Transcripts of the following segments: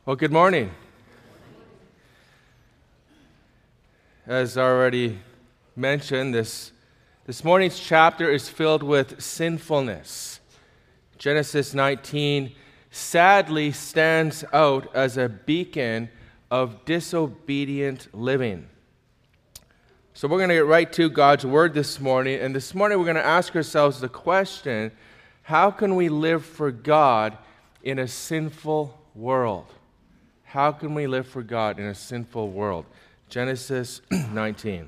Well, good morning. As already mentioned, this morning's chapter is filled with sinfulness. Genesis 19 sadly stands out as a beacon of disobedient living. So we're going to get right to God's Word this morning, and this morning we're going to ask ourselves the question, how can we live for God in a sinful world? How can we live for God in a sinful world? Genesis 19.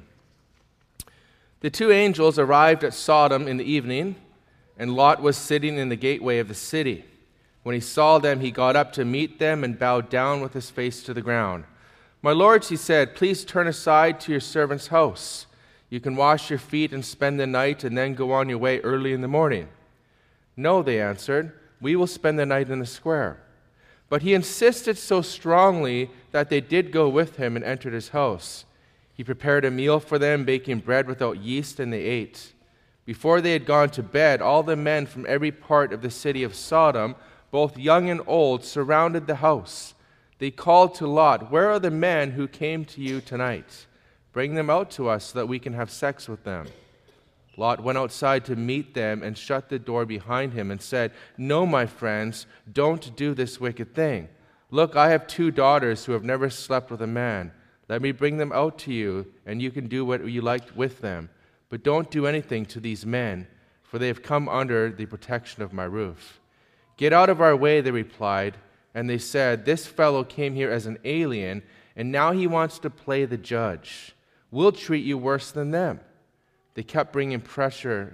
The two angels arrived at Sodom in the evening, and Lot was sitting in the gateway of the city. When he saw them, he got up to meet them and bowed down with his face to the ground. "My lords," he said, "please turn aside to your servant's house. You can wash your feet and spend the night and then go on your way early in the morning." "No," they answered, "we will spend the night in the square." But he insisted so strongly that they did go with him and entered his house. He prepared a meal for them, baking bread without yeast, and they ate. Before they had gone to bed, all the men from every part of the city of Sodom, both young and old, surrounded the house. They called to Lot, "Where are the men who came to you tonight? Bring them out to us so that we can have sex with them." Lot went outside to meet them and shut the door behind him and said, "No, my friends, don't do this wicked thing. Look, I have 2 daughters who have never slept with a man. Let me bring them out to you, and you can do what you like with them. But don't do anything to these men, for they have come under the protection of my roof." "Get out of our way," they replied. And they said, "This fellow came here as an alien, and now he wants to play the judge. We'll treat you worse than them." They kept bringing pressure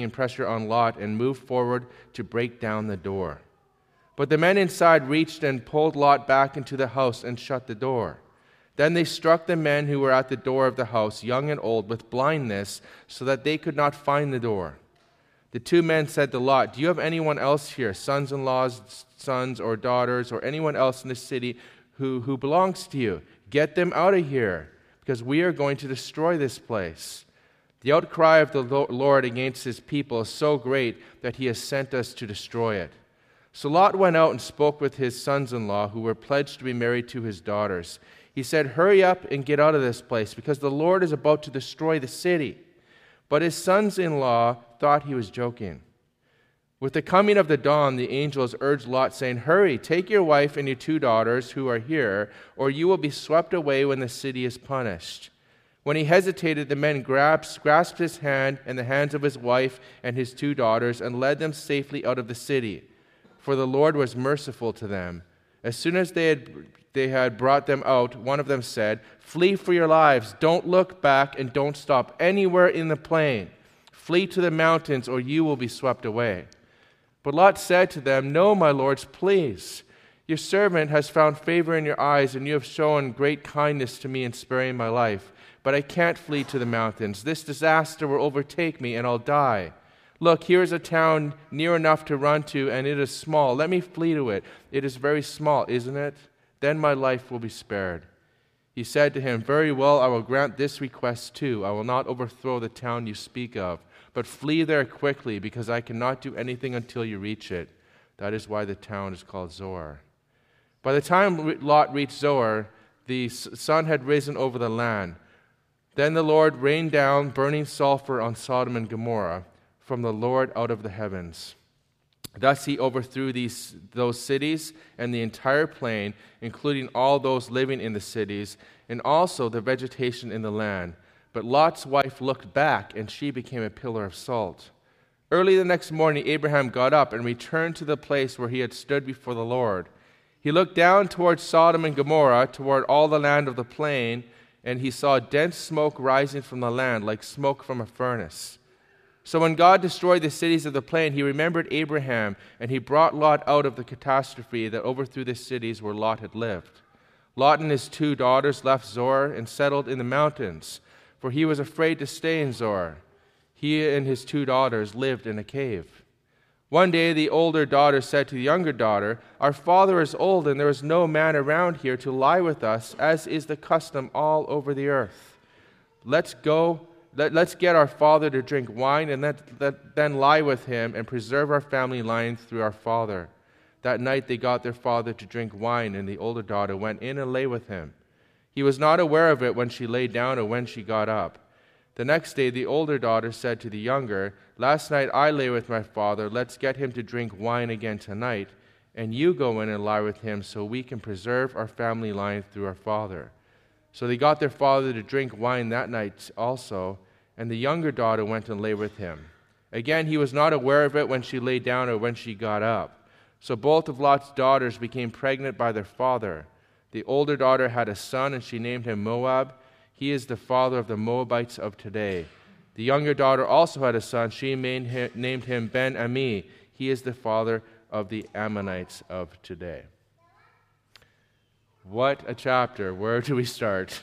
on Lot and moved forward to break down the door. But the men inside reached and pulled Lot back into the house and shut the door. Then they struck the men who were at the door of the house, young and old, with blindness, so that they could not find the door. The 2 men said to Lot, "Do you have anyone else here, sons-in-laws, sons or daughters, or anyone else in the city who belongs to you? Get them out of here, because we are going to destroy this place." The outcry of the Lord against his people is so great that he has sent us to destroy it. So Lot went out and spoke with his sons-in-law, who were pledged to be married to his daughters. He said, "Hurry up and get out of this place, because the Lord is about to destroy the city." But his sons-in-law thought he was joking. With the coming of the dawn, the angels urged Lot, saying, "Hurry, take your wife and your 2 daughters who are here, or you will be swept away when the city is punished." When he hesitated, the men grasped his hand and the hands of his wife and his 2 daughters and led them safely out of the city. For the Lord was merciful to them. As soon as they had brought them out, one of them said, "Flee for your lives. Don't look back and don't stop anywhere in the plain. Flee to the mountains or you will be swept away." But Lot said to them, "No, my lords, please. Your servant has found favor in your eyes, and you have shown great kindness to me in sparing my life. But I can't flee to the mountains. This disaster will overtake me, and I'll die. Look, here is a town near enough to run to, and it is small. Let me flee to it. It is very small, isn't it? Then my life will be spared." He said to him, "Very well, I will grant this request too. I will not overthrow the town you speak of, but flee there quickly, because I cannot do anything until you reach it. That is why the town is called Zoar." By the time Lot reached Zoar, the sun had risen over the land. Then the Lord rained down burning sulfur on Sodom and Gomorrah from the Lord out of the heavens. Thus he overthrew those cities and the entire plain, including all those living in the cities, and also the vegetation in the land. But Lot's wife looked back, and she became a pillar of salt. Early the next morning, Abraham got up and returned to the place where he had stood before the Lord. He looked down toward Sodom and Gomorrah, toward all the land of the plain, and he saw dense smoke rising from the land, like smoke from a furnace. So when God destroyed the cities of the plain, he remembered Abraham, and he brought Lot out of the catastrophe that overthrew the cities where Lot had lived. Lot and his 2 daughters left Zoar and settled in the mountains, for he was afraid to stay in Zoar. He and his 2 daughters lived in a cave. One day the older daughter said to the younger daughter, "Our father is old, and there is no man around here to lie with us, as is the custom all over the earth. Let's get our father to drink wine, and then lie with him and preserve our family line through our father." That night they got their father to drink wine, and the older daughter went in and lay with him. He was not aware of it when she lay down or when she got up. The next day the older daughter said to the younger, "Last night I lay with my father. Let's get him to drink wine again tonight, and you go in and lie with him so we can preserve our family line through our father." So they got their father to drink wine that night also, and the younger daughter went and lay with him. Again, he was not aware of it when she lay down or when she got up. So both of Lot's daughters became pregnant by their father. The older daughter had a son, and she named him Moab. He is the father of the Moabites of today. The younger daughter also had a son. She named him Ben-Ami. He is the father of the Ammonites of today. What a chapter. Where do we start?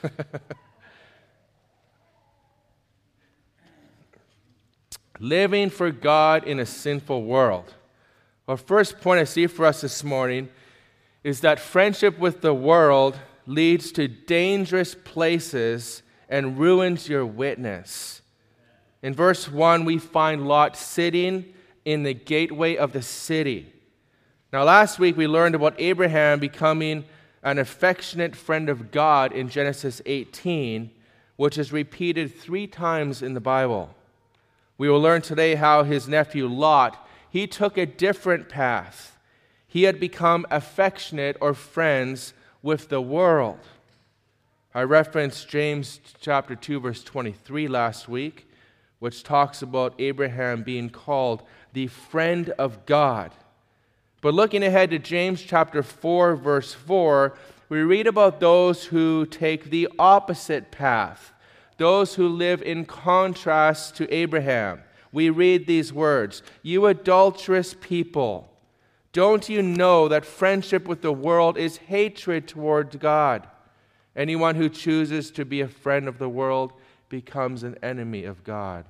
Living for God in a sinful world. Well, first point I see for us this morning is that friendship with the world leads to dangerous places and ruins your witness. In verse 1, we find Lot sitting in the gateway of the city. Now, last week we learned about Abraham becoming an affectionate friend of God in Genesis 18, which is repeated 3 times in the Bible. We will learn today how his nephew Lot, he took a different path. He had become affectionate or friends with the world. I referenced James chapter 2, verse 23 last week, which talks about Abraham being called the friend of God. But looking ahead to James chapter 4, verse 4, we read about those who take the opposite path, those who live in contrast to Abraham. We read these words, "You adulterous people, don't you know that friendship with the world is hatred towards God? Anyone who chooses to be a friend of the world becomes an enemy of God."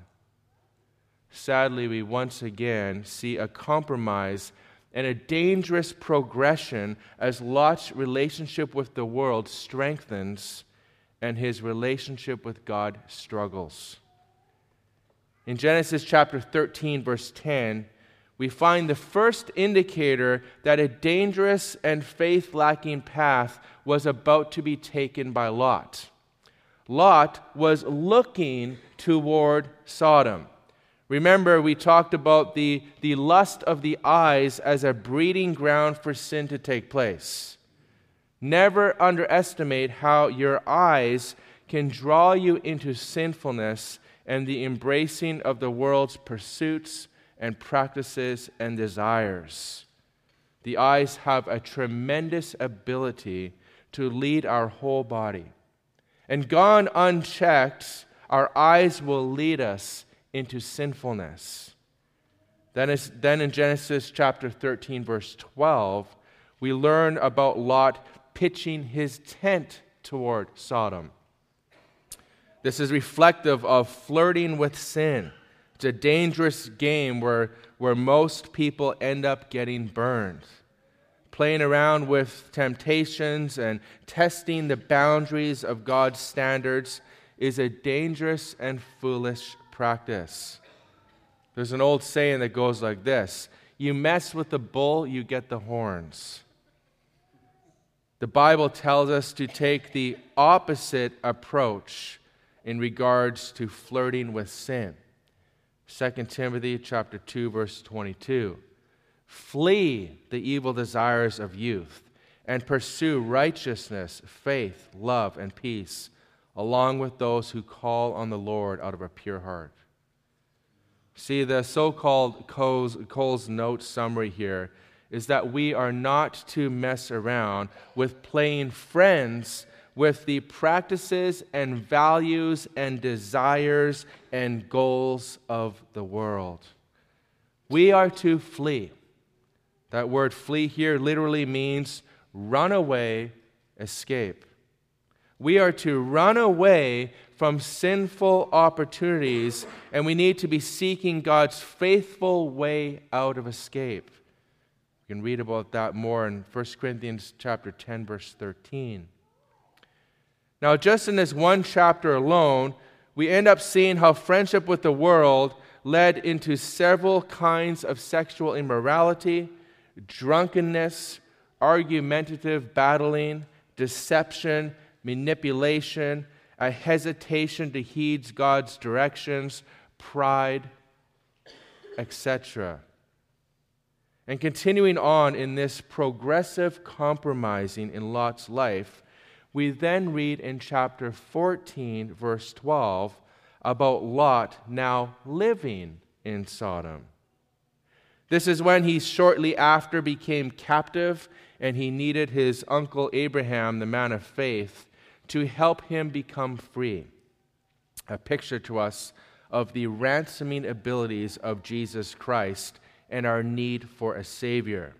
Sadly, we once again see a compromise and a dangerous progression as Lot's relationship with the world strengthens and his relationship with God struggles. In Genesis chapter 13, verse 10, we find the first indicator that a dangerous and faith-lacking path was about to be taken by Lot. Lot was looking toward Sodom. Remember, we talked about the lust of the eyes as a breeding ground for sin to take place. Never underestimate how your eyes can draw you into sinfulness and the embracing of the world's pursuits and practices and desires. The eyes have a tremendous ability to lead our whole body. And gone unchecked, our eyes will lead us into sinfulness. Then in Genesis chapter 13, verse 12, we learn about Lot pitching his tent toward Sodom. This is reflective of flirting with sin. It's a dangerous game where most people end up getting burned. Playing around with temptations and testing the boundaries of God's standards is a dangerous and foolish practice. There's an old saying that goes like this: you mess with the bull, you get the horns. The Bible tells us to take the opposite approach in regards to flirting with sin. 2 Timothy chapter 2, verse 22. Flee the evil desires of youth and pursue righteousness, faith, love, and peace, along with those who call on the Lord out of a pure heart. See, the so-called Cole's Note summary here is that we are not to mess around with playing friends with the practices and values and desires and goals of the world. We are to flee. That word flee here literally means run away, escape. We are to run away from sinful opportunities, and we need to be seeking God's faithful way out of escape. You can read about that more in 1 Corinthians chapter 10, verse 13. Now, just in this one chapter alone, we end up seeing how friendship with the world led into several kinds of sexual immorality, drunkenness, argumentative battling, deception, manipulation, a hesitation to heed God's directions, pride, etc. And continuing on in this progressive compromising in Lot's life, we then read in chapter 14, verse 12, about Lot now living in Sodom. This is when he shortly after became captive, and he needed his uncle Abraham, the man of faith, to help him become free. A picture to us of the ransoming abilities of Jesus Christ and our need for a Savior.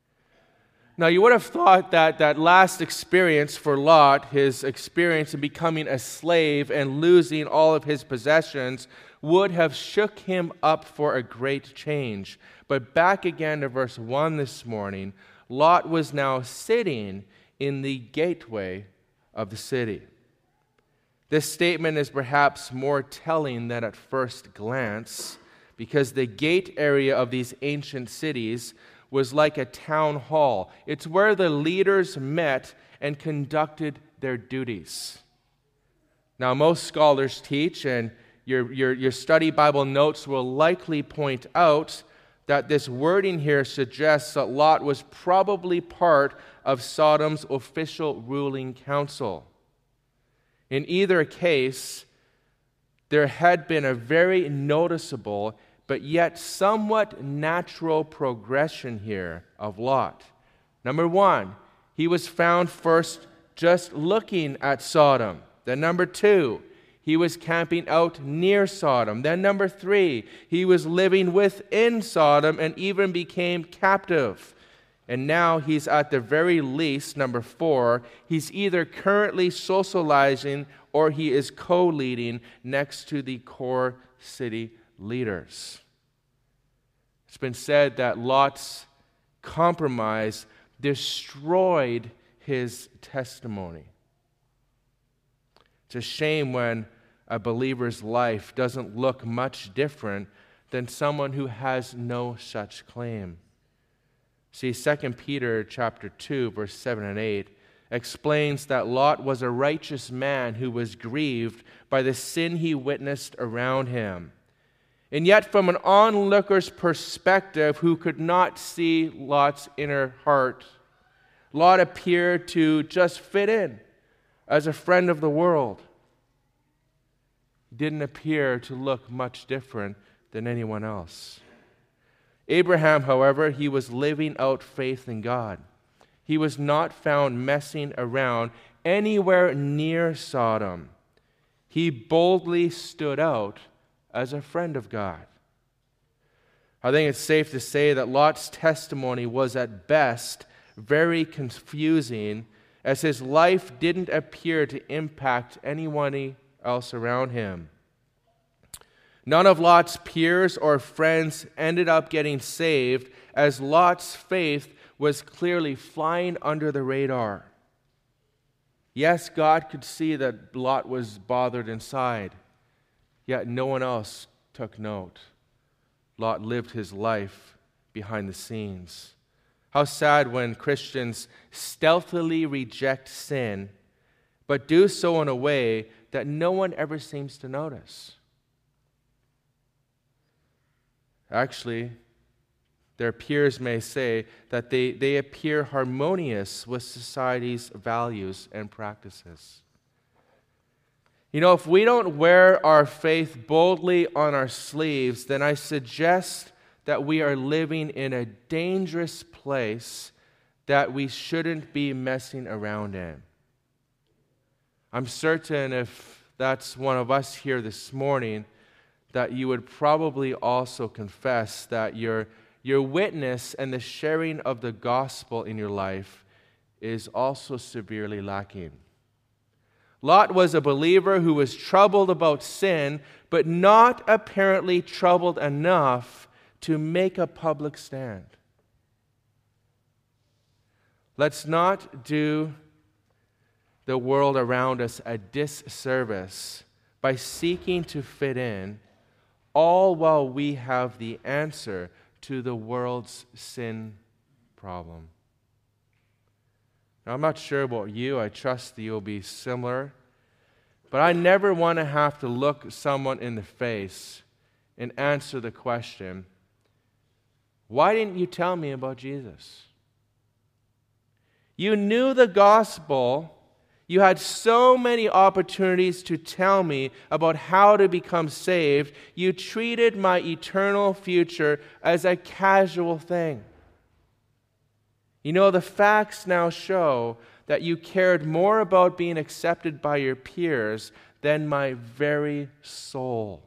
Now, you would have thought that that last experience for Lot, his experience in becoming a slave and losing all of his possessions, would have shook him up for a great change. But back again to verse 1 this morning, Lot was now sitting in the gateway of the city. This statement is perhaps more telling than at first glance, because the gate area of these ancient cities was like a town hall. It's where the leaders met and conducted their duties. Now, most scholars teach, and your study Bible notes will likely point out, that this wording here suggests that Lot was probably part of Sodom's official ruling council. In either case, there had been a very noticeable but yet somewhat natural progression here of Lot. Number one, he was found first just looking at Sodom. Then number two, he was camping out near Sodom. Then number three, he was living within Sodom and even became captive. And now he's at the very least, number four, he's either currently socializing or he is co-leading next to the core city leaders. It's been said that Lot's compromise destroyed his testimony. It's a shame when a believer's life doesn't look much different than someone who has no such claim. See, 2 Peter chapter 2, verse 7 and 8 explains that Lot was a righteous man who was grieved by the sin he witnessed around him. And yet, from an onlooker's perspective who could not see Lot's inner heart, Lot appeared to just fit in as a friend of the world. He didn't appear to look much different than anyone else. Abraham, however, he was living out faith in God. He was not found messing around anywhere near Sodom. He boldly stood out as a friend of God. I think it's safe to say that Lot's testimony was at best very confusing, as his life didn't appear to impact anyone else around him. None of Lot's peers or friends ended up getting saved, as Lot's faith was clearly flying under the radar. Yes, God could see that Lot was bothered inside, yet no one else took note. Lot lived his life behind the scenes. How sad when Christians stealthily reject sin, but do so in a way that no one ever seems to notice. Actually, their peers may say that they appear harmonious with society's values and practices. You know, if we don't wear our faith boldly on our sleeves, then I suggest that we are living in a dangerous place that we shouldn't be messing around in. I'm certain if that's one of us here this morning, that you would probably also confess that your witness and the sharing of the gospel in your life is also severely lacking. Lot was a believer who was troubled about sin, but not apparently troubled enough to make a public stand. Let's not do the world around us a disservice by seeking to fit in, all while we have the answer to the world's sin problem. Now, I'm not sure about you. I trust that you'll be similar. But I never want to have to look someone in the face and answer the question, why didn't you tell me about Jesus? You knew the gospel. You had so many opportunities to tell me about how to become saved. You treated my eternal future as a casual thing. You know, the facts now show that you cared more about being accepted by your peers than my very soul.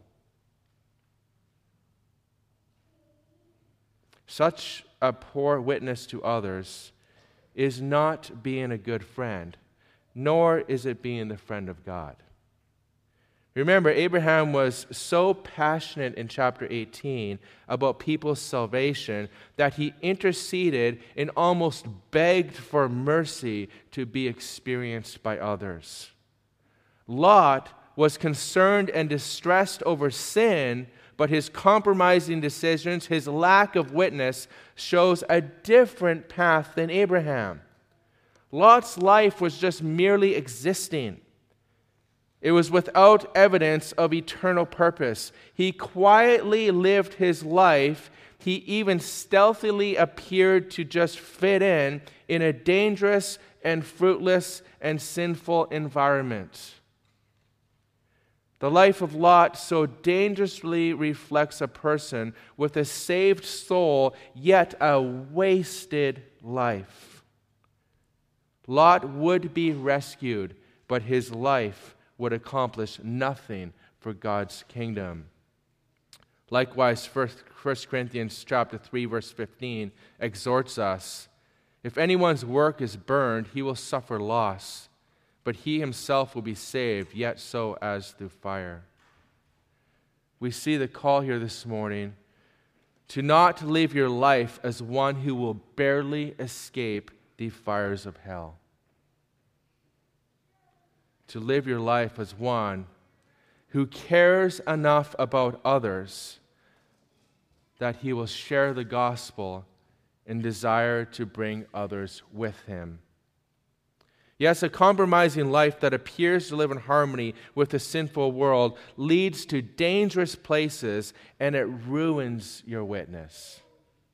Such a poor witness to others is not being a good friend, nor is it being the friend of God. Remember, Abraham was so passionate in chapter 18 about people's salvation that he interceded and almost begged for mercy to be experienced by others. Lot was concerned and distressed over sin, but his compromising decisions, his lack of witness, shows a different path than Abraham. Lot's life was just merely existing. It was without evidence of eternal purpose. He quietly lived his life. He even stealthily appeared to just fit in a dangerous and fruitless and sinful environment. The life of Lot so dangerously reflects a person with a saved soul, yet a wasted life. Lot would be rescued, but his life would accomplish nothing for God's kingdom. Likewise, 1 Corinthians chapter 3, verse 15 exhorts us, if anyone's work is burned, he will suffer loss, but he himself will be saved, yet so as through fire. We see the call here this morning to not live your life as one who will barely escape the fires of hell. To live your life as one who cares enough about others that he will share the gospel and desire to bring others with him. Yes, a compromising life that appears to live in harmony with the sinful world leads to dangerous places, and it ruins your witness.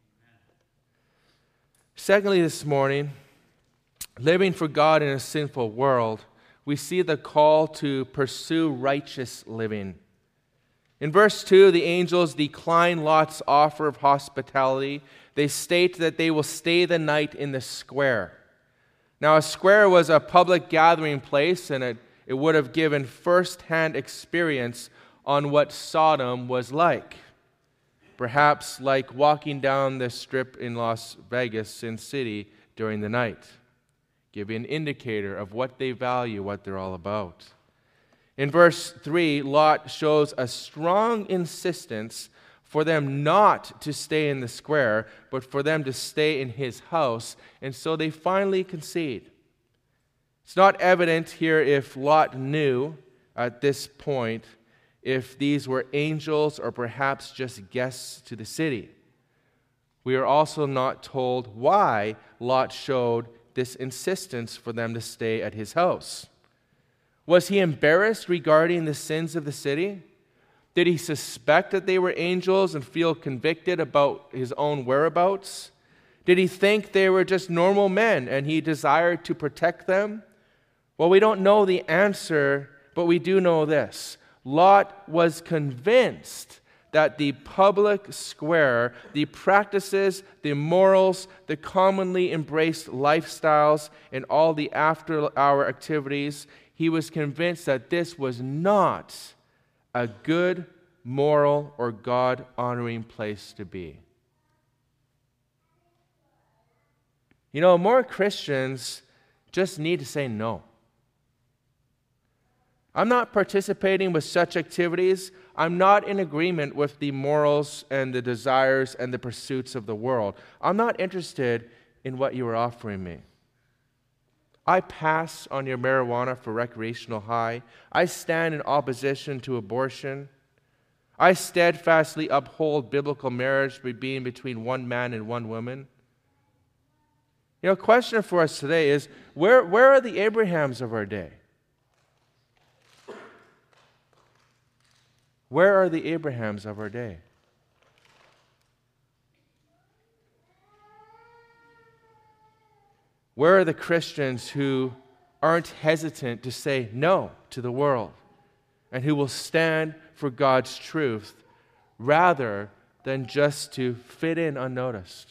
Secondly, this morning, living for God in a sinful world, we see the call to pursue righteous living. In verse 2, the angels decline Lot's offer of hospitality. They state that they will stay the night in the square. Now, a square was a public gathering place, and it would have given first-hand experience on what Sodom was like. Perhaps like walking down the strip in Las Vegas, Sin City, during the night. Give you an indicator of what they value, what they're all about. In verse 3, Lot shows a strong insistence for them not to stay in the square, but for them to stay in his house, and so they finally concede. It's not evident here if Lot knew at this point if these were angels or perhaps just guests to the city. We are also not told why Lot showed this insistence for them to stay at his house. Was he embarrassed regarding the sins of the city? Did he suspect that they were angels and feel convicted about his own whereabouts? Did he think they were just normal men and he desired to protect them? Well, we don't know the answer, but we do know this. Lot was convinced that the public square, the practices, the morals, the commonly embraced lifestyles, and all the after-hour activities, he was convinced that this was not a good, moral, or God-honoring place to be. You know, more Christians just need to say no. I'm not participating with such activities. I'm not in agreement with the morals and the desires and the pursuits of the world. I'm not interested in what you are offering me. I pass on your marijuana for recreational high. I stand in opposition to abortion. I steadfastly uphold biblical marriage being between one man and one woman. A question for us today is, where are the Abrahams of our day? Where are the Abrahams of our day? Where are the Christians who aren't hesitant to say no to the world and who will stand for God's truth rather than just to fit in unnoticed?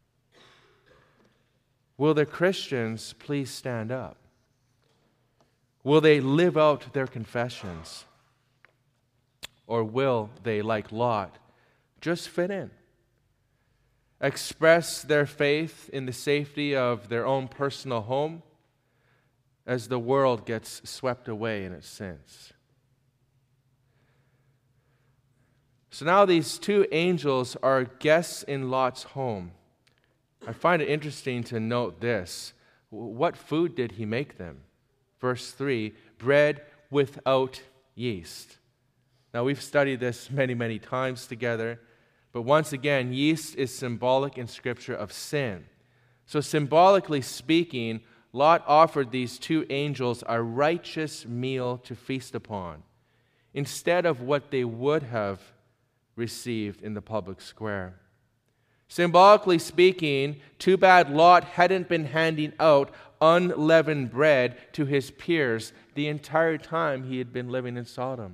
Will the Christians please stand up? Will they live out their confessions? Or will they, like Lot, just fit in? Express their faith in the safety of their own personal home as the world gets swept away in its sins. So now these two angels are guests in Lot's home. I find it interesting to note this. What food did he make them? Verse 3, bread without yeast. Now we've studied this many, many times together. But once again, yeast is symbolic in Scripture of sin. So symbolically speaking, Lot offered these two angels a righteous meal to feast upon, instead of what they would have received in the public square. Symbolically speaking, too bad Lot hadn't been handing out unleavened bread to his peers the entire time he had been living in Sodom.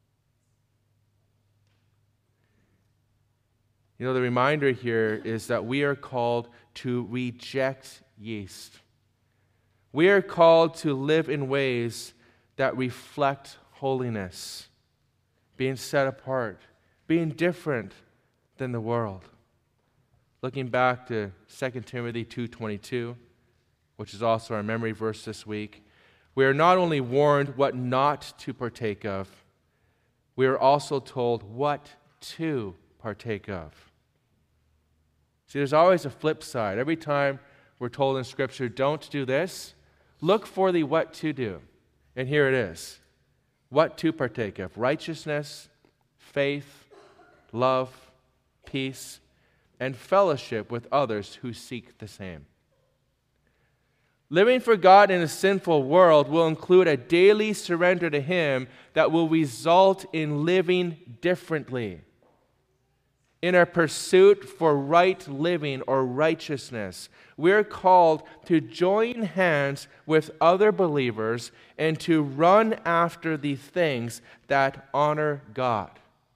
The reminder here is that we are called to reject yeast. We are called to live in ways that reflect holiness, being set apart, being different than the world. Looking back to 2 Timothy 2:22, which is also our memory verse this week, we are not only warned what not to partake of, we are also told what to partake of. See, there's always a flip side. Every time we're told in Scripture, don't do this, look for the what to do. And here it is. What to partake of: righteousness, faith, love, peace, and fellowship with others who seek the same. Living for God in a sinful world will include a daily surrender to Him that will result in living differently. In our pursuit for right living or righteousness, we're called to join hands with other believers and to run after the things that honor God.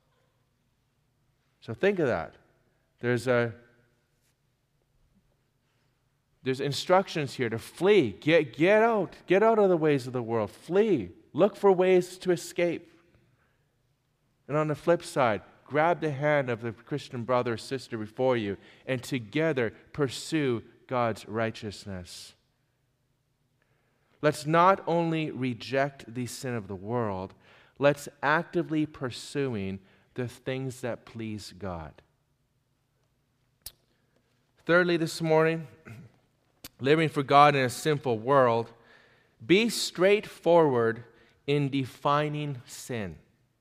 So think of that. There's instructions here to flee. Get out of the ways of the world. Flee. Look for ways to escape. And on the flip side, grab the hand of the Christian brother or sister before you and together pursue God's righteousness. Let's not only reject the sin of the world, let's actively pursuing the things that please God. Thirdly, this morning, living for God in a sinful world, be straightforward in defining sin.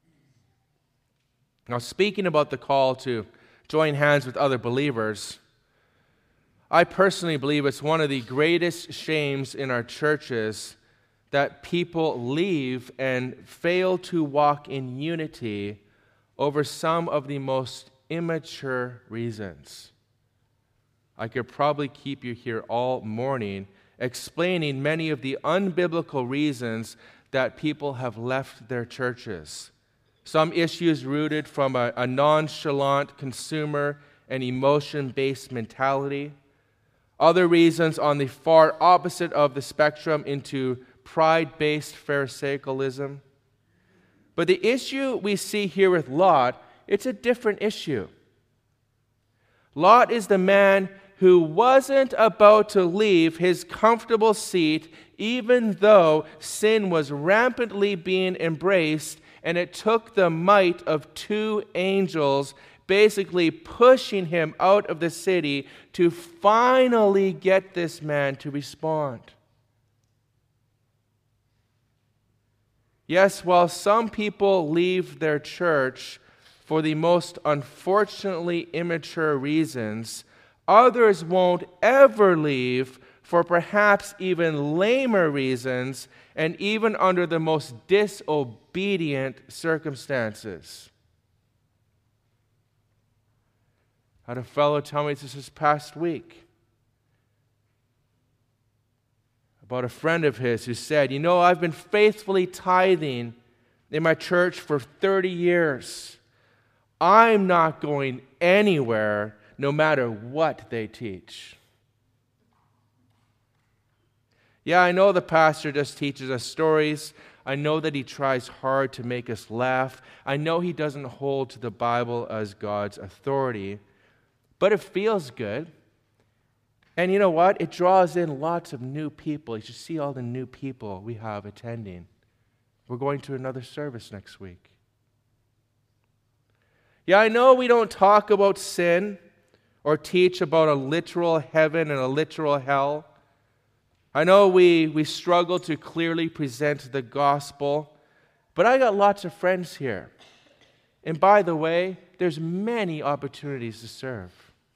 Now, speaking about the call to join hands with other believers, I personally believe it's one of the greatest shames in our churches that people leave and fail to walk in unity over some of the most immature reasons. I could probably keep you here all morning explaining many of the unbiblical reasons that people have left their churches. Some issues rooted from a nonchalant consumer and emotion-based mentality. Other reasons on the far opposite of the spectrum into pride-based pharisaicalism. But the issue we see here with Lot, it's a different issue. Lot is the man who wasn't about to leave his comfortable seat even though sin was rampantly being embraced, and it took the might of two angels basically pushing him out of the city to finally get this man to respond. Yes, while some people leave their church for the most unfortunately immature reasons, others won't ever leave for perhaps even lamer reasons and even under the most disobedient circumstances. I had a fellow tell me this past week about a friend of his who said, I've been faithfully tithing in my church for 30 years. I'm not going anywhere no matter what they teach. Yeah, I know the pastor just teaches us stories. I know that he tries hard to make us laugh. I know he doesn't hold to the Bible as God's authority. But it feels good. And you know what? It draws in lots of new people. You should see all the new people we have attending. We're going to another service next week. Yeah, I know we don't talk about sin or teach about a literal heaven and a literal hell. I know we struggle to clearly present the gospel, but I got lots of friends here. And by the way, there's many opportunities to serve.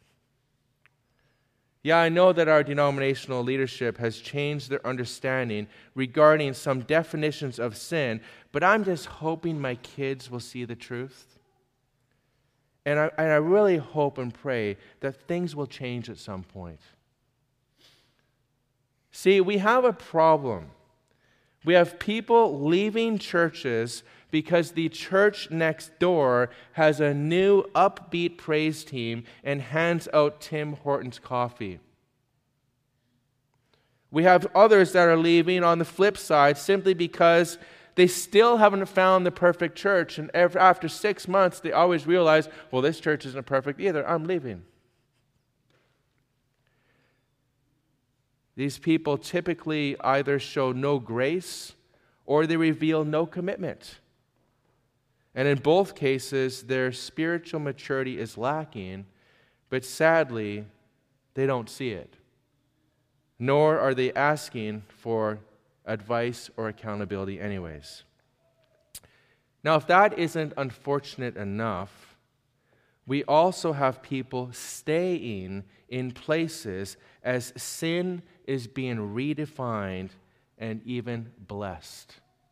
Yeah, I know that our denominational leadership has changed their understanding regarding some definitions of sin, but I'm just hoping my kids will see the truth. And I really hope and pray that things will change at some point. See, we have a problem. We have people leaving churches because the church next door has a new upbeat praise team and hands out Tim Hortons coffee. We have others that are leaving on the flip side simply because they still haven't found the perfect church. And after 6 months, they always realize, well, this church isn't perfect either. I'm leaving. These people typically either show no grace or they reveal no commitment. And in both cases, their spiritual maturity is lacking, but sadly, they don't see it. Nor are they asking for advice or accountability anyways. Now, if that isn't unfortunate enough, we also have people staying in places as sin is being redefined and even blessed.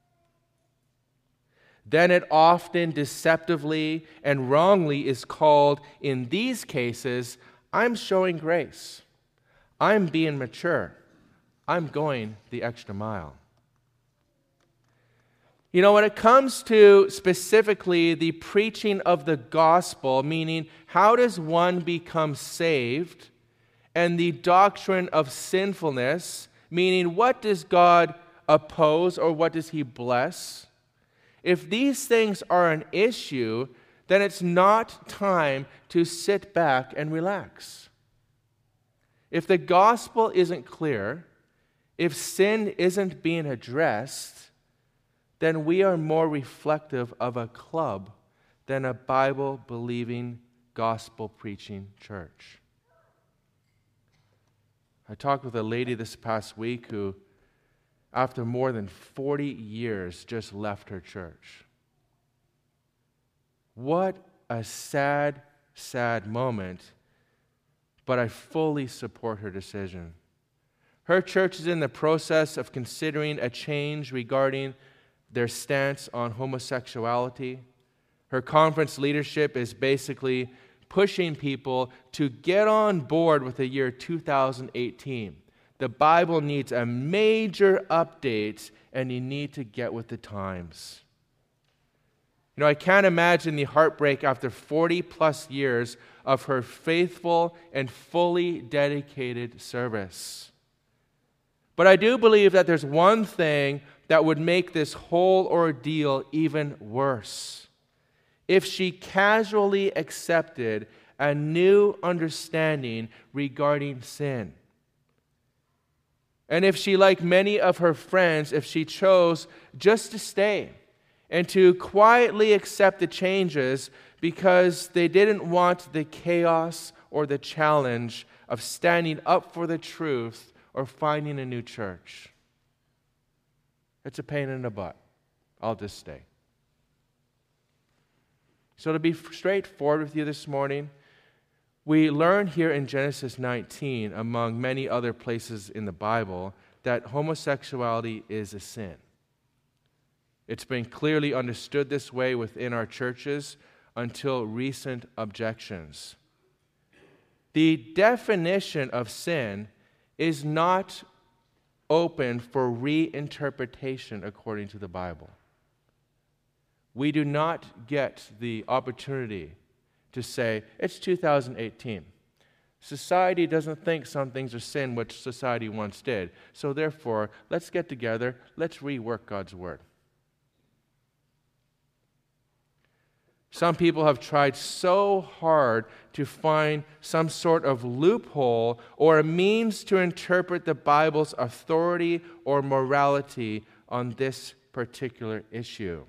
Then it often deceptively and wrongly is called, in these cases, I'm showing grace. I'm being mature. I'm going the extra mile. When it comes to specifically the preaching of the gospel, meaning how does one become saved, and the doctrine of sinfulness, meaning what does God oppose or what does he bless? If these things are an issue, then it's not time to sit back and relax. If the gospel isn't clear, if sin isn't being addressed, then we are more reflective of a club than a Bible-believing, gospel-preaching church. I talked with a lady this past week who, after more than 40 years, just left her church. What a sad, sad moment, but I fully support her decision. Her church is in the process of considering a change regarding their stance on homosexuality. Her conference leadership is basically pushing people to get on board with the year 2018. The Bible needs a major update, and you need to get with the times. I can't imagine the heartbreak after 40 plus years of her faithful and fully dedicated service. But I do believe that there's one thing that would make this whole ordeal even worse. If she casually accepted a new understanding regarding sin. And if she, like many of her friends, if she chose just to stay and to quietly accept the changes because they didn't want the chaos or the challenge of standing up for the truth or finding a new church. It's a pain in the butt. I'll just stay. So to be straightforward with you this morning, We learn here in Genesis 19, among many other places in the Bible, that homosexuality is a sin. It's been clearly understood this way within our churches until recent objections. The definition of sin is not open for reinterpretation according to the Bible. We do not get the opportunity to say, it's 2018. Society doesn't think some things are sin, which society once did. So therefore, let's get together, let's rework God's Word. Some people have tried so hard to find some sort of loophole or a means to interpret the Bible's authority or morality on this particular issue.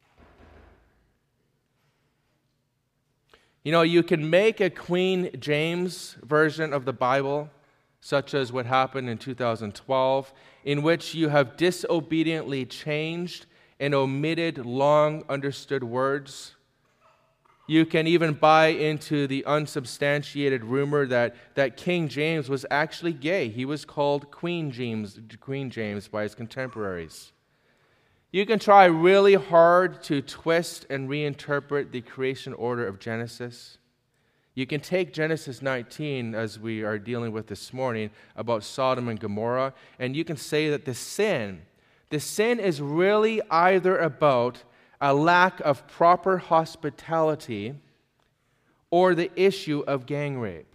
You know, you can make a Queen James version of the Bible, such as what happened in 2012, in which you have disobediently changed and omitted long understood words. You can even buy into the unsubstantiated rumor that King James was actually gay. He was called Queen James by his contemporaries. You can try really hard to twist and reinterpret the creation order of Genesis. You can take Genesis 19, as we are dealing with this morning, about Sodom and Gomorrah, and you can say that the sin is really either about a lack of proper hospitality or the issue of gang rape.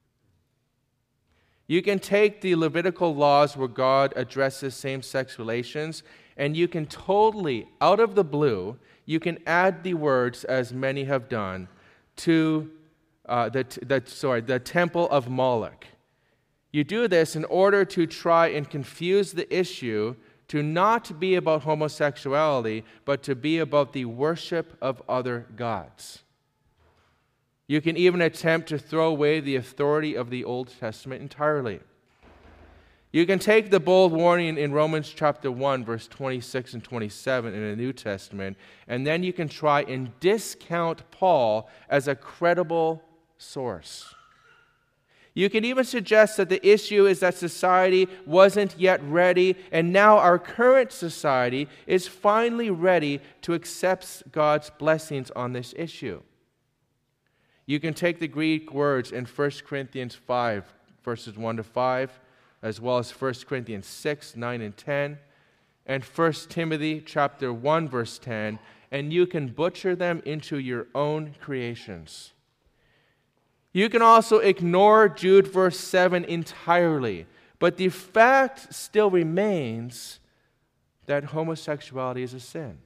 You can take the Levitical laws where God addresses same-sex relations, and you can totally, out of the blue, you can add the words, as many have done, to the temple of Moloch. You do this in order to try and confuse the issue to not be about homosexuality, but to be about the worship of other gods. You can even attempt to throw away the authority of the Old Testament entirely. You can take the bold warning in Romans chapter 1, verse 26 and 27 in the New Testament, and then you can try and discount Paul as a credible source. You can even suggest that the issue is that society wasn't yet ready, and now our current society is finally ready to accept God's blessings on this issue. You can take the Greek words in 1 Corinthians 5, verses 1 to 5, as well as 1 Corinthians 6, 9, and 10, and 1 Timothy chapter 1, verse 10, and you can butcher them into your own creations. You can also ignore Jude verse 7 entirely, but the fact still remains that homosexuality is a sin.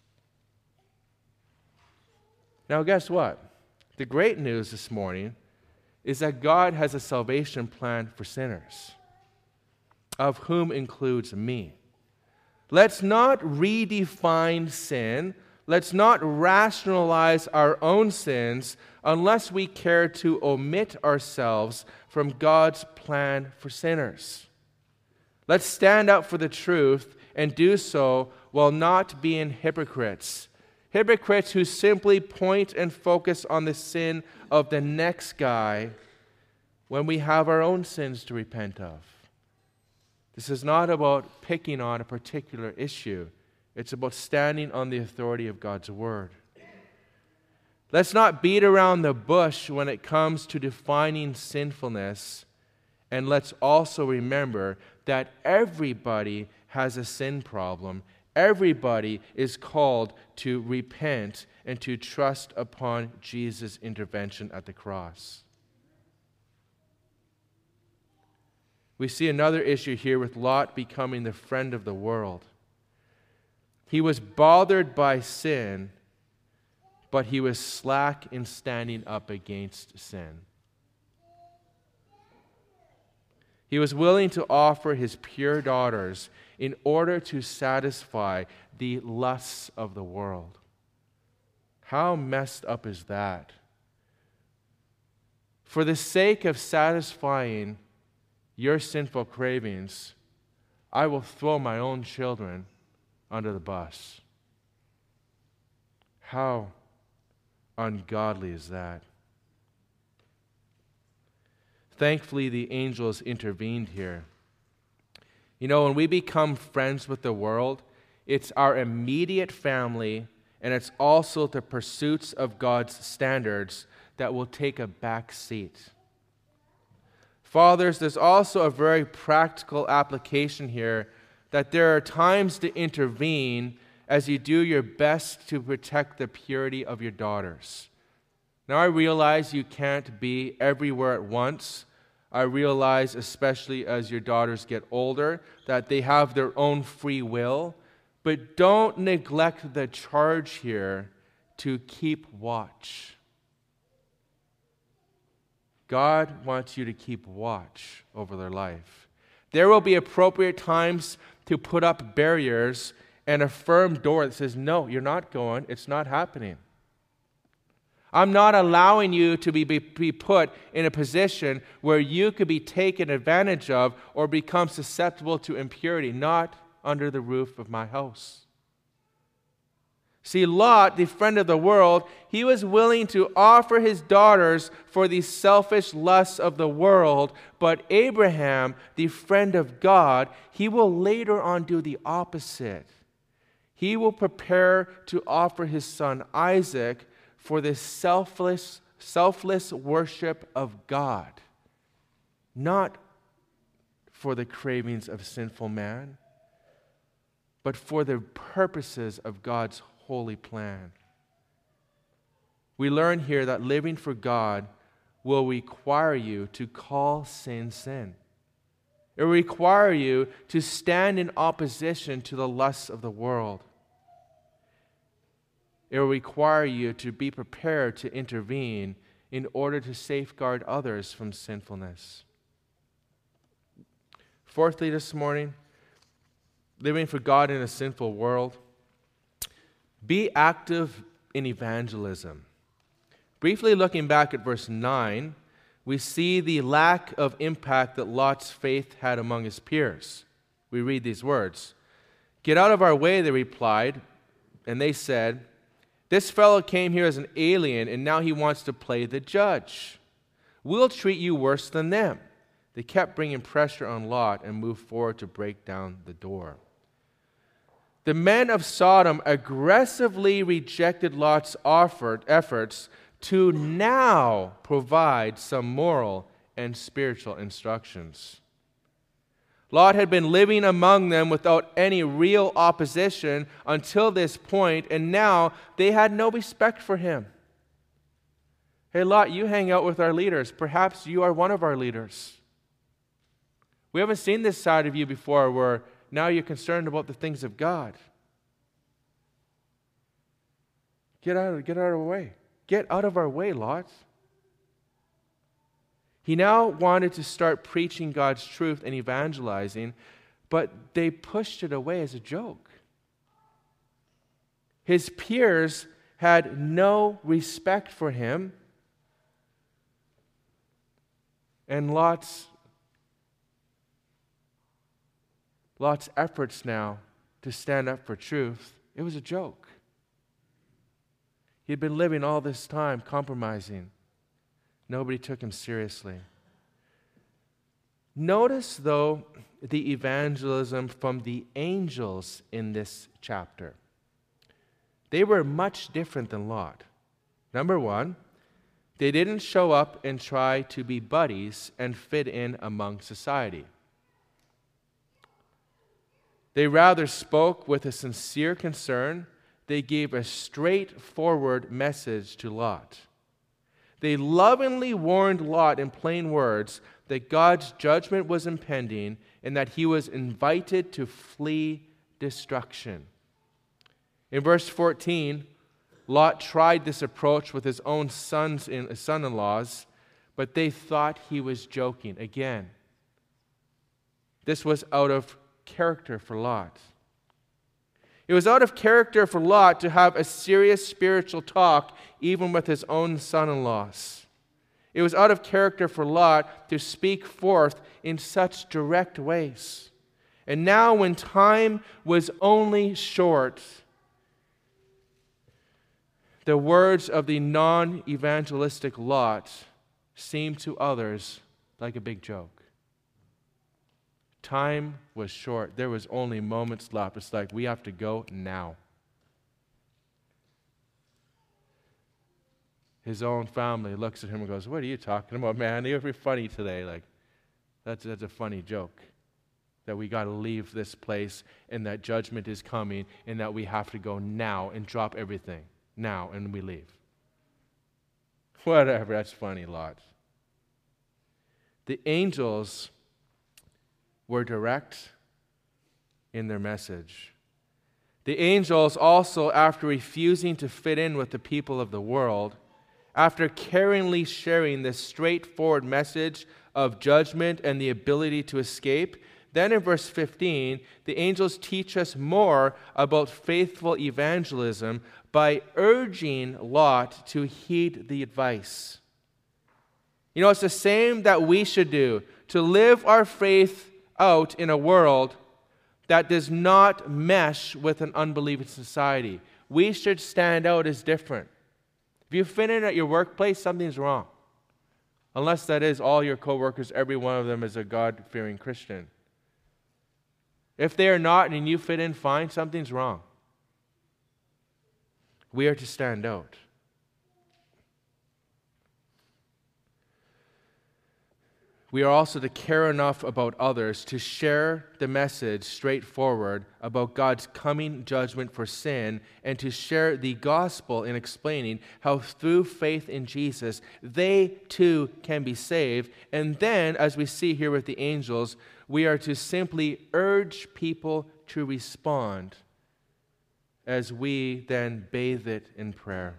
Now, guess what? The great news this morning is that God has a salvation plan for sinners, of whom includes me. Let's not redefine sin. Let's not rationalize our own sins unless we care to omit ourselves from God's plan for sinners. Let's stand up for the truth and do so while not being hypocrites. Hypocrites who simply point and focus on the sin of the next guy when we have our own sins to repent of. This is not about picking on a particular issue. It's about standing on the authority of God's Word. Let's not beat around the bush when it comes to defining sinfulness, and let's also remember that everybody has a sin problem. Everybody is called to repent and to trust upon Jesus' intervention at the cross. We see another issue here with Lot becoming the friend of the world. He was bothered by sin, but he was slack in standing up against sin. He was willing to offer his pure daughters in order to satisfy the lusts of the world. How messed up is that? For the sake of satisfying your sinful cravings, I will throw my own children under the bus. How ungodly is that? Thankfully, the angels intervened here. You know, when we become friends with the world, it's our immediate family, and it's also the pursuits of God's standards that will take a back seat. Fathers, there's also a very practical application here that there are times to intervene as you do your best to protect the purity of your daughters. Now, I realize you can't be everywhere at once. I realize, especially as your daughters get older, that they have their own free will. But don't neglect the charge here to keep watch. God wants you to keep watch over their life. There will be appropriate times to put up barriers and a firm door that says, no, you're not going, it's not happening. I'm not allowing you to be put in a position where you could be taken advantage of or become susceptible to impurity, not under the roof of my house. See, Lot, the friend of the world, he was willing to offer his daughters for the selfish lusts of the world, but Abraham, the friend of God, he will later on do the opposite. He will prepare to offer his son Isaac for this selfless worship of God, not for the cravings of sinful man, but for the purposes of God's holy plan. We learn here that living for God will require you to call sin, sin. It will require you to stand in opposition to the lusts of the world. It will require you to be prepared to intervene in order to safeguard others from sinfulness. Fourthly, this morning, living for God in a sinful world, be active in evangelism. Briefly looking back at verse 9, we see the lack of impact that Lot's faith had among his peers. We read these words, "Get out of our way," they replied, and they said, "This fellow came here as an alien, and now he wants to play the judge. We'll treat you worse than them." They kept bringing pressure on Lot and moved forward to break down the door. The men of Sodom aggressively rejected Lot's efforts to now provide some moral and spiritual instructions. Lot had been living among them without any real opposition until this point, and now they had no respect for him. Hey, Lot, you hang out with our leaders. Perhaps you are one of our leaders. We haven't seen this side of you before where now you're concerned about the things of God. Get out of our way. Get out of our way, Lot. He now wanted to start preaching God's truth and evangelizing, but they pushed it away as a joke. His peers had no respect for him, and Lot's efforts now to stand up for truth, it was a joke. He had been living all this time compromising. Nobody took him seriously. Notice, though, the evangelism from the angels in this chapter. They were much different than Lot. Number one, they didn't show up and try to be buddies and fit in among society. They rather spoke with a sincere concern. They gave a straightforward message to Lot. They lovingly warned Lot in plain words that God's judgment was impending and that he was invited to flee destruction. In verse 14, Lot tried this approach with his own son-in-laws, but they thought he was joking again. This was out of character for Lot. It was out of character for Lot to have a serious spiritual talk even with his own son-in-laws. It was out of character for Lot to speak forth in such direct ways. And now when time was only short, the words of the non-evangelistic Lot seemed to others like a big joke. Time was short. There was only moments left. It's like, we have to go now. His own family looks at him and goes, "What are you talking about, man? You're funny today." Like, that's a funny joke. That we got to leave this place and that judgment is coming and that we have to go now and drop everything now and we leave. Whatever, that's funny, Lot. The angels were direct in their message. The angels also, after refusing to fit in with the people of the world, after caringly sharing this straightforward message of judgment and the ability to escape, then in verse 15, the angels teach us more about faithful evangelism by urging Lot to heed the advice. You know, it's the same that we should do, to live our faith out in a world that does not mesh with an unbelieving society. We should stand out as different. If you fit in at your workplace, something's wrong. Unless that is all your coworkers, every one of them is a God-fearing Christian. If they are not and you fit in fine, something's wrong. We are to stand out. We are also to care enough about others to share the message straightforward about God's coming judgment for sin and to share the gospel in explaining how through faith in Jesus, they too can be saved. And then, as we see here with the angels, we are to simply urge people to respond as we then bathe it in prayer.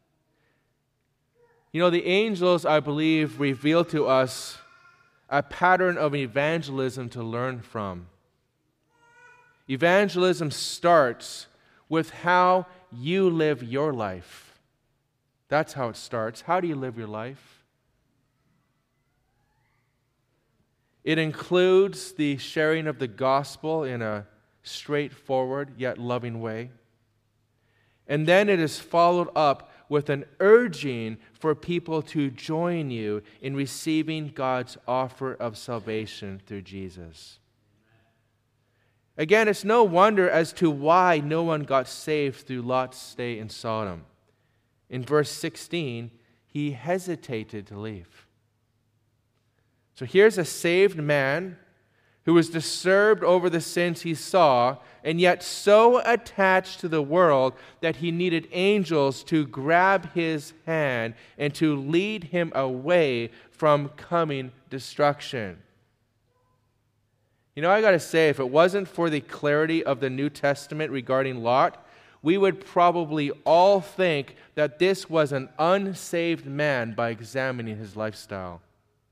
You know, the angels, I believe, reveal to us a pattern of evangelism to learn from. Evangelism starts with how you live your life. That's how it starts. How do you live your life? It includes the sharing of the gospel in a straightforward yet loving way. And then it is followed up with an urging for people to join you in receiving God's offer of salvation through Jesus. Again, it's no wonder as to why no one got saved through Lot's stay in Sodom. In verse 16, he hesitated to leave. So here's a saved man who was disturbed over the sins he saw, and yet so attached to the world that he needed angels to grab his hand and to lead him away from coming destruction. You know, I got to say, if it wasn't for the clarity of the New Testament regarding Lot, we would probably all think that this was an unsaved man by examining his lifestyle.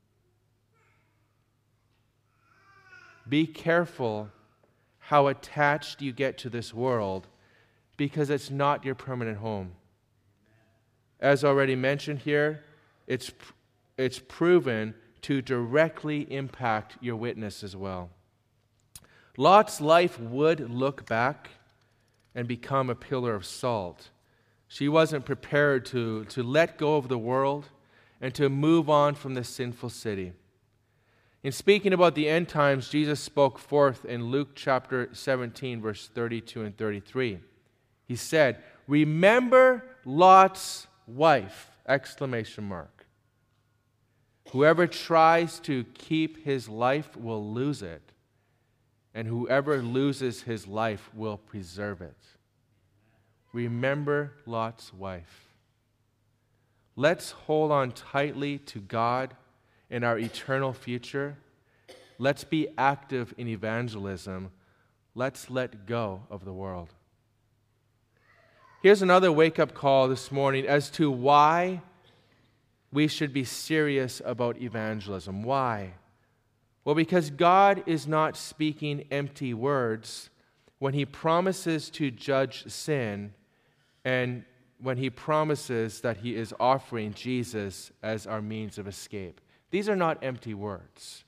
Be careful how attached you get to this world, because it's not your permanent home. As already mentioned here, it's proven to directly impact your witness as well. Lot's life would look back and become a pillar of salt. She wasn't prepared to let go of the world and to move on from the sinful city. In speaking about the end times, Jesus spoke forth in Luke chapter 17, verse 32 and 33. He said, "Remember Lot's wife!" Exclamation mark. "Whoever tries to keep his life will lose it, and whoever loses his life will preserve it." Remember Lot's wife. Let's hold on tightly to God in our eternal future. Let's be active in evangelism. Let's let go of the world. Here's another wake-up call this morning as to why we should be serious about evangelism. Why? Well, because God is not speaking empty words when He promises to judge sin and when He promises that He is offering Jesus as our means of escape. These are not empty words.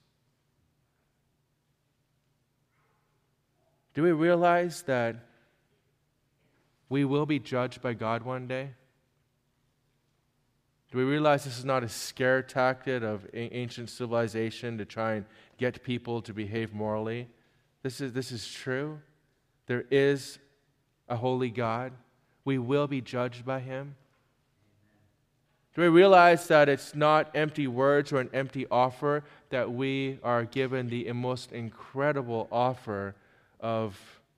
Do we realize that we will be judged by God one day? Do we realize this is not a scare tactic of ancient civilization to try and get people to behave morally? This is true. There is a holy God. We will be judged by Him. Do we realize that it's not empty words or an empty offer, that we are given the most incredible offer of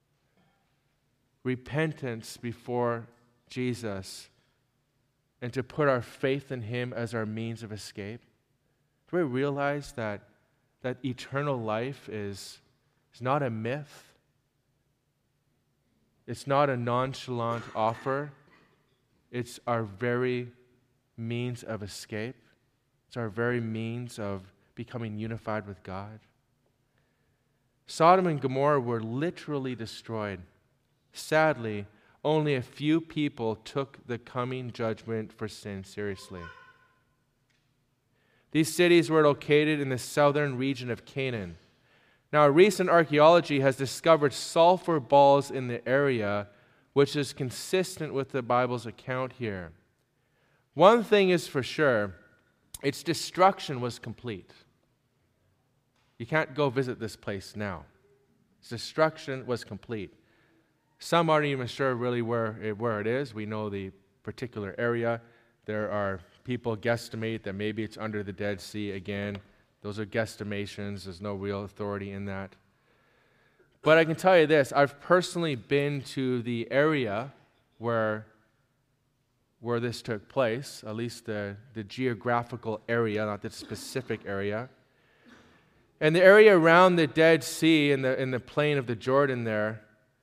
repentance before Jesus and to put our faith in Him as our means of escape? Do we realize that eternal life is not a myth? It's not a nonchalant offer. It's our very means of escape. It's our very means of becoming unified with God. Sodom and Gomorrah were literally destroyed. Sadly, only a few people took the coming judgment for sin seriously. These cities were located in the southern region of Canaan. Now, recent archaeology has discovered sulfur balls in the area, which is consistent with the Bible's account here. One thing is for sure, its destruction was complete. You can't go visit this place now. Its destruction was complete. Some aren't even sure really where it is. We know the particular area. There are people guesstimate that maybe it's under the Dead Sea again. Those are guesstimations. There's no real authority in that. But I can tell you this. I've personally been to the area where this took place, at least the geographical area, not the specific area. And the area around the Dead Sea in the plain of the Jordan there,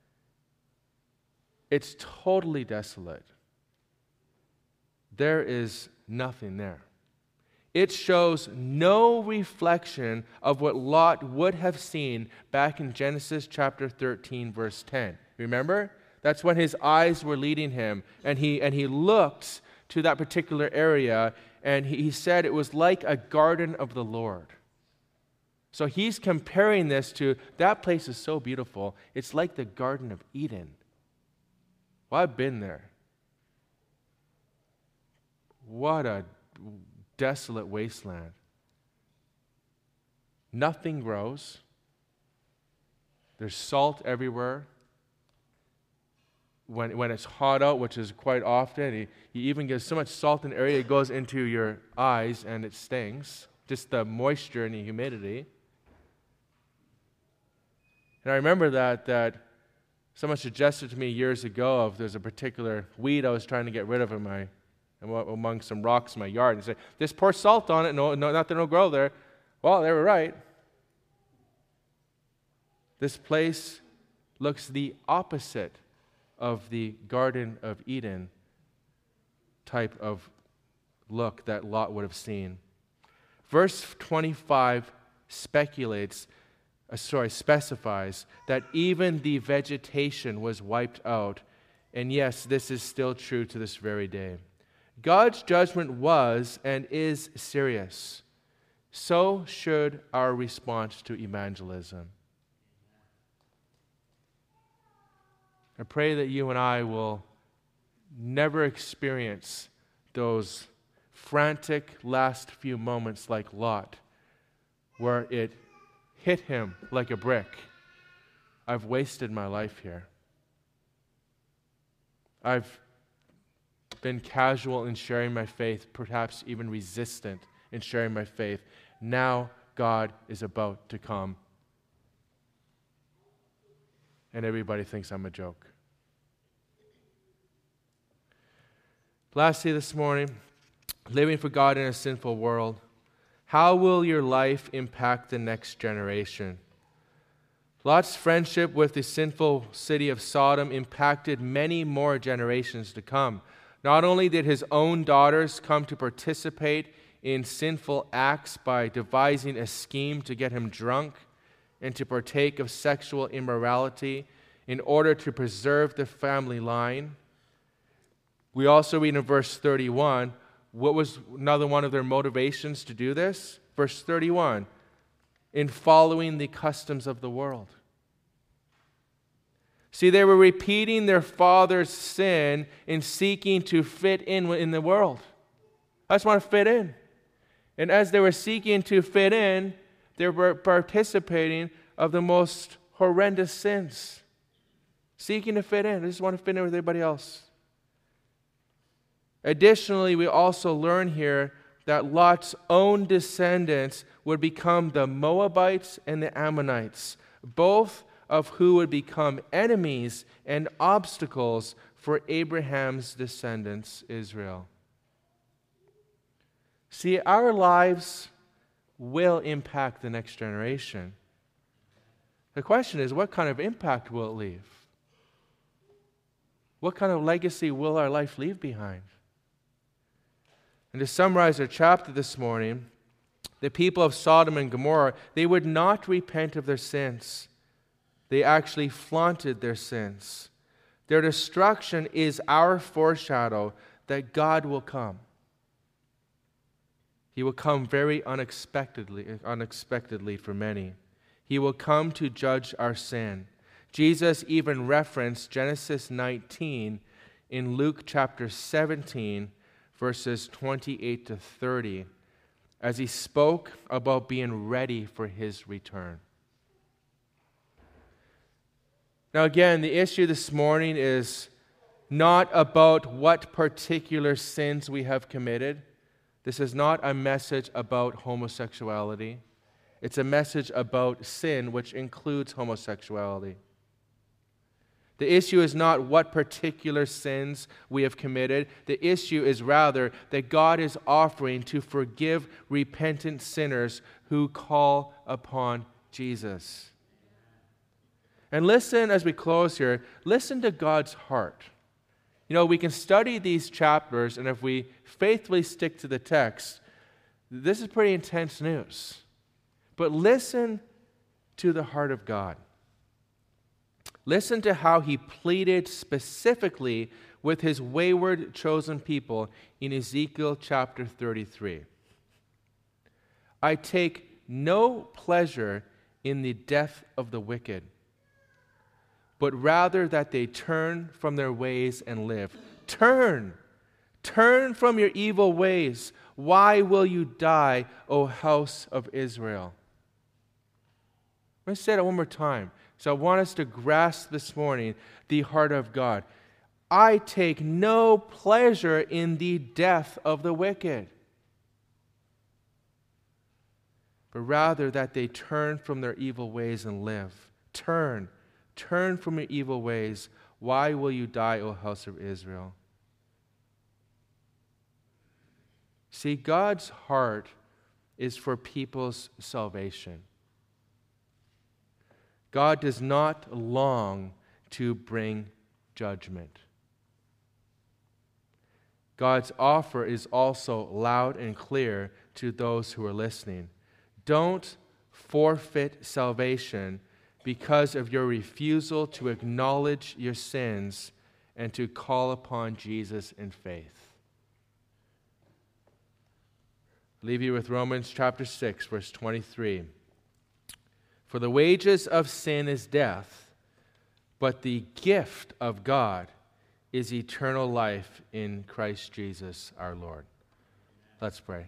it's totally desolate. There is nothing there. It shows no reflection of what Lot would have seen back in Genesis chapter 13, verse 10. Remember? That's when his eyes were leading him, and he looked to that particular area, and he said it was like a garden of the Lord. So he's comparing this to, that place is so beautiful, it's like the Garden of Eden. Well, I've been there. What a desolate wasteland. Nothing grows. There's salt everywhere. When it's hot out, which is quite often, he even gives so much salt in the area it goes into your eyes and it stings. Just the moisture and the humidity. And I remember that someone suggested to me years ago if there's a particular weed I was trying to get rid of among some rocks in my yard, and say, "Just pour salt on it, no, nothing will grow there." Well, they were right. This place looks the opposite of the Garden of Eden type of look that Lot would have seen. Verse 25 specifies that even the vegetation was wiped out, and yes, this is still true to this very day. God's judgment was and is serious. So should our response to evangelism. I pray that you and I will never experience those frantic last few moments like Lot, where it hit him like a brick. I've wasted my life here. I've been casual in sharing my faith, perhaps even resistant in sharing my faith. Now God is about to come, and everybody thinks I'm a joke. Lastly this morning, living for God in a sinful world. How will your life impact the next generation? Lot's friendship with the sinful city of Sodom impacted many more generations to come. Not only did his own daughters come to participate in sinful acts by devising a scheme to get him drunk and to partake of sexual immorality in order to preserve the family line. We also read in verse 31, what was another one of their motivations to do this? Verse 31, in following the customs of the world. See, they were repeating their father's sin in seeking to fit in the world. I just want to fit in. And as they were seeking to fit in, they were participating of the most horrendous sins. Seeking to fit in. They just want to fit in with everybody else. Additionally, we also learn here that Lot's own descendants would become the Moabites and the Ammonites, both of who would become enemies and obstacles for Abraham's descendants, Israel. See, our lives will impact the next generation. The question is, what kind of impact will it leave? What kind of legacy will our life leave behind? And to summarize our chapter this morning, the people of Sodom and Gomorrah, they would not repent of their sins. They actually flaunted their sins. Their destruction is our foreshadow that God will come. He will come very unexpectedly for many. He will come to judge our sin. Jesus even referenced Genesis 19 in Luke chapter 17, verses 28 to 30, as he spoke about being ready for his return. Now again, the issue this morning is not about what particular sins we have committed. This is not a message about homosexuality. It's a message about sin, which includes homosexuality. The issue is not what particular sins we have committed. The issue is rather that God is offering to forgive repentant sinners who call upon Jesus. And listen, as we close here, listen to God's heart. You know, we can study these chapters, and if we faithfully stick to the text, this is pretty intense news. But listen to the heart of God. Listen to how he pleaded specifically with his wayward chosen people in Ezekiel chapter 33. I take no pleasure in the death of the wicked, but rather that they turn from their ways and live. Turn from your evil ways. Why will you die, O house of Israel? Let me say that one more time. So I want us to grasp this morning the heart of God. I take no pleasure in the death of the wicked, but rather that they turn from their evil ways and live. Turn from your evil ways. Why will you die, O house of Israel? See, God's heart is for people's salvation. God does not long to bring judgment. God's offer is also loud and clear to those who are listening. Don't forfeit salvation because of your refusal to acknowledge your sins and to call upon Jesus in faith. I'll leave you with Romans chapter 6, verse 23. For the wages of sin is death, but the gift of God is eternal life in Christ Jesus our Lord. Let's pray.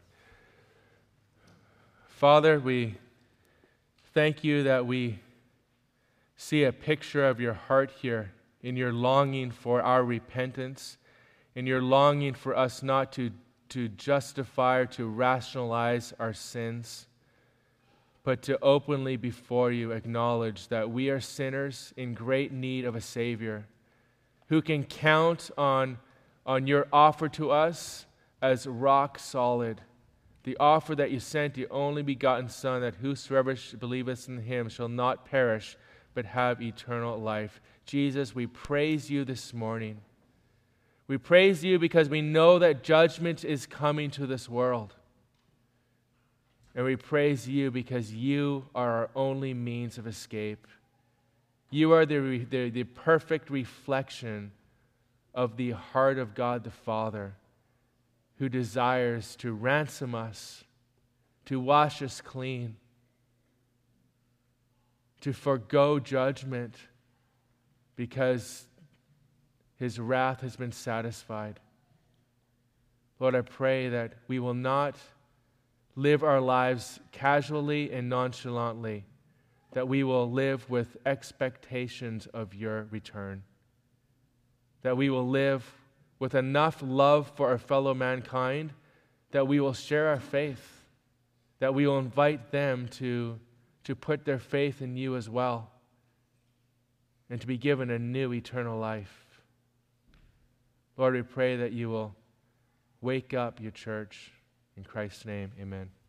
Father, we thank you that we see a picture of your heart here in your longing for our repentance, in your longing for us not to justify or to rationalize our sins, but to openly before you acknowledge that we are sinners in great need of a Savior who can count on your offer to us as rock solid, the offer that you sent your only begotten Son, that whosoever believeth in him shall not perish, but have eternal life. Jesus, we praise you this morning. We praise you because we know that judgment is coming to this world. And we praise you because you are our only means of escape. You are the perfect reflection of the heart of God the Father, who desires to ransom us, to wash us clean, to forgo judgment because his wrath has been satisfied. Lord, I pray that we will not live our lives casually and nonchalantly, that we will live with expectations of your return, that we will live with enough love for our fellow mankind, that we will share our faith, that we will invite them to put their faith in you as well, and to be given a new eternal life. Lord, we pray that you will wake up your church. In Christ's name, amen.